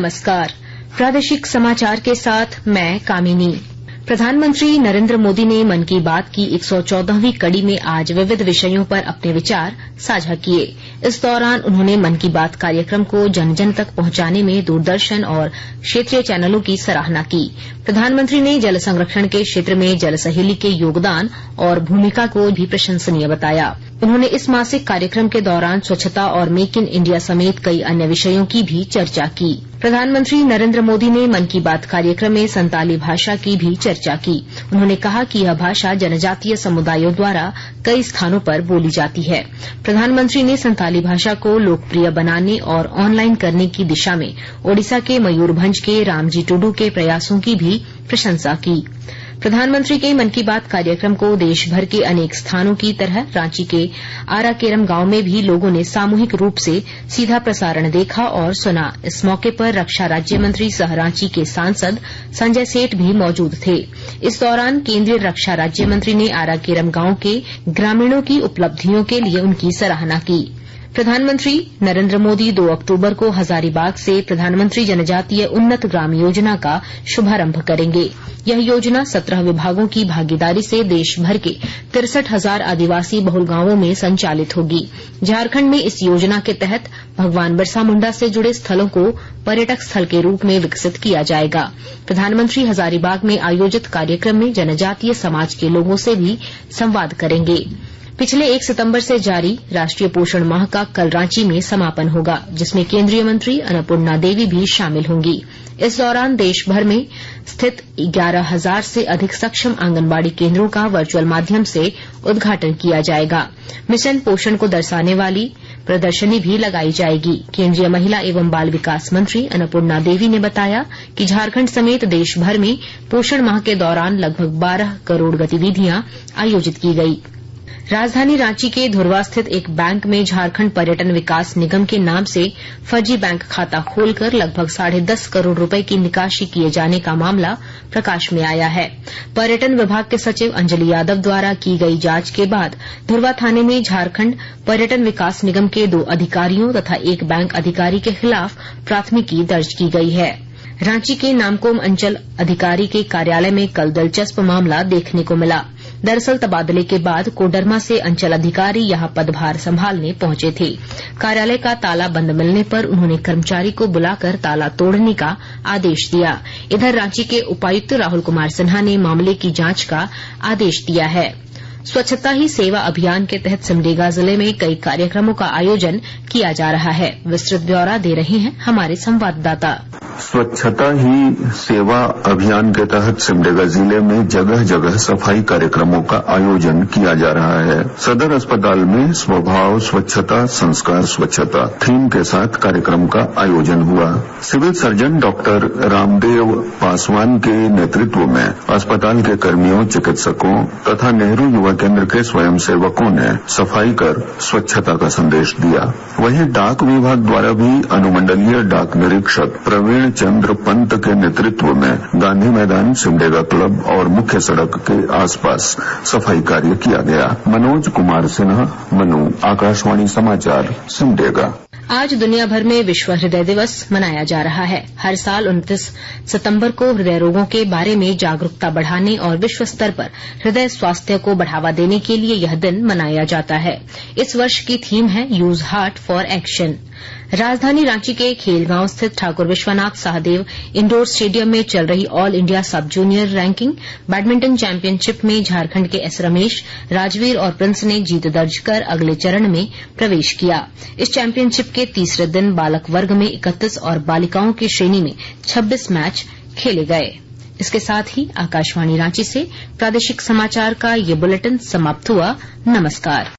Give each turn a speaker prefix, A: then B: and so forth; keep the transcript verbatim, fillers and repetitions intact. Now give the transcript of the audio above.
A: नमस्कार। प्रादेशिक समाचार के साथ मैं कामिनी। प्रधानमंत्री नरेंद्र मोदी ने मन की बात की एक सौ चौदहवीं कड़ी में आज विविध विषयों पर अपने विचार साझा किए। इस दौरान उन्होंने मन की बात कार्यक्रम को जन जन तक पहुंचाने में दूरदर्शन और क्षेत्रीय चैनलों की सराहना की। प्रधानमंत्री ने जल संरक्षण के क्षेत्र में जल सहेली के योगदान और भूमिका को भी प्रशंसनीय बताया। उन्होंने इस मासिक कार्यक्रम के दौरान स्वच्छता और मेक इन इंडिया समेत कई अन्य विषयों की भी चर्चा की। प्रधानमंत्री नरेंद्र मोदी ने मन की बात कार्यक्रम में संताली भाषा की भी चर्चा की। उन्होंने कहा कि यह भाषा जनजातीय समुदायों द्वारा कई स्थानों पर बोली जाती है। प्रधानमंत्री ने संताली भाषा को लोकप्रिय बनाने और ऑनलाइन करने की दिशा में ओडिशा के मयूरभंज के रामजी टुडू के प्रयासों की भी प्रशंसा की। प्रधानमंत्री के मन की बात कार्यक्रम को देश भर के अनेक स्थानों की तरह रांची के आरा केरम गांव में भी लोगों ने सामूहिक रूप से सीधा प्रसारण देखा और सुना। इस मौके पर रक्षा राज्य मंत्री सह रांची के सांसद संजय सेठ भी मौजूद थे। इस दौरान केंद्रीय रक्षा राज्य मंत्री ने आरा केरम गांव के ग्रामीणों की उपलब्धियों के लिए उनकी सराहना की। प्रधानमंत्री नरेंद्र मोदी दो अक्टूबर को हजारीबाग से प्रधानमंत्री जनजातीय उन्नत ग्राम योजना का शुभारंभ करेंगे। यह योजना सत्रह विभागों की भागीदारी से देश भर के तिरसठ हजार आदिवासी बहुल गांवों में संचालित होगी। झारखंड में इस योजना के तहत भगवान बिरसा मुंडा से जुड़े स्थलों को पर्यटक स्थल के रूप में विकसित किया जाएगा। प्रधानमंत्री हजारीबाग में आयोजित कार्यक्रम में जनजातीय समाज के लोगों से भी संवाद करेंगे। पिछले एक सितंबर से जारी राष्ट्रीय पोषण माह का कल रांची में समापन होगा, जिसमें केंद्रीय मंत्री अन्नपूर्णा देवी भी शामिल होंगी। इस दौरान देश भर में स्थित ग्यारह हजार से अधिक सक्षम आंगनबाड़ी केंद्रों का वर्चुअल माध्यम से उद्घाटन किया जाएगा। मिशन पोषण को दर्शाने वाली प्रदर्शनी भी लगाई जाएगी। केंद्रीय महिला एवं बाल विकास मंत्री अन्नपूर्णा देवी ने बताया कि झारखंड समेत देश भर में पोषण माह के दौरान लगभग बारह करोड़ गतिविधियां आयोजित की गई। राजधानी रांची के धुरवा स्थित एक बैंक में झारखंड पर्यटन विकास निगम के नाम से फर्जी बैंक खाता खोलकर लगभग साढ़े दस करोड़ रुपए की निकासी किए जाने का मामला प्रकाश में आया है। पर्यटन विभाग के सचिव अंजलि यादव द्वारा की गई जांच के बाद धुरवा थाने में झारखंड पर्यटन विकास निगम के दो अधिकारियों तथा एक बैंक अधिकारी के खिलाफ प्राथमिकी दर्ज की गई है। रांची के नामकोम अंचल अधिकारी के कार्यालय में कल दिलचस्प मामला देखने को मिला। दरअसल तबादले के बाद कोडरमा से अंचल अधिकारी यहां पदभार संभालने पहुंचे थे। कार्यालय का ताला बंद मिलने पर उन्होंने कर्मचारी को बुलाकर ताला तोड़ने का आदेश दिया। इधर रांची के उपायुक्त राहुल कुमार सिन्हा ने मामले की जांच का आदेश दिया है। स्वच्छता ही सेवा अभियान के तहत सिमडेगा जिले में कई कार्यक्रमों का आयोजन किया जा रहा है। विस्तृत ब्यौरा दे रहे हैं हमारे संवाददाता।
B: स्वच्छता ही सेवा अभियान के तहत सिमडेगा जिले में जगह जगह सफाई कार्यक्रमों का आयोजन किया जा रहा है। सदर अस्पताल में स्वभाव स्वच्छता संस्कार स्वच्छता थीम के साथ कार्यक्रम का आयोजन हुआ। Civil surgeon doctor Ramdev Paswan के नेतृत्व में अस्पताल के कर्मियों, चिकित्सकों तथा नेहरू युवा केंद्र के स्वयंसेवकों ने सफाई कर स्वच्छता का संदेश दिया। वहीं डाक विभाग द्वारा भी अनुमंडलीय डाक निरीक्षक प्रवीण चंद्र पंत के नेतृत्व में गांधी मैदान, सिमडेगा क्लब और मुख्य सड़क के आसपास सफाई कार्य किया गया। मनोज कुमार सिन्हा, मनु, आकाशवाणी समाचार, सिमडेगा।
A: आज दुनिया भर में विश्व हृदय दिवस मनाया जा रहा है। हर साल उनतीस सितंबर को हृदय रोगों के बारे में जागरूकता बढ़ाने और विश्व स्तर पर हृदय स्वास्थ्य को बढ़ावा देने के लिए यह दिन मनाया जाता है। इस वर्ष की थीम है यूज हार्ट फॉर एक्शन। राजधानी रांची के खेलगांव स्थित ठाकुर विश्वनाथ सहदेव इंडोर स्टेडियम में चल रही all India sub junior ranking badminton championship में झारखंड के एस रमेश, राजवीर और प्रिंस ने जीत दर्ज कर अगले चरण में प्रवेश किया। इस चैंपियनशिप के तीसरे दिन बालक वर्ग में इकतीस और बालिकाओं की श्रेणी में छब्बीस मैच खेले गए। इसके साथ ही आकाशवाणी रांची से प्रादेशिक समाचार का ये बुलेटिन समाप्त हुआ। नमस्कार।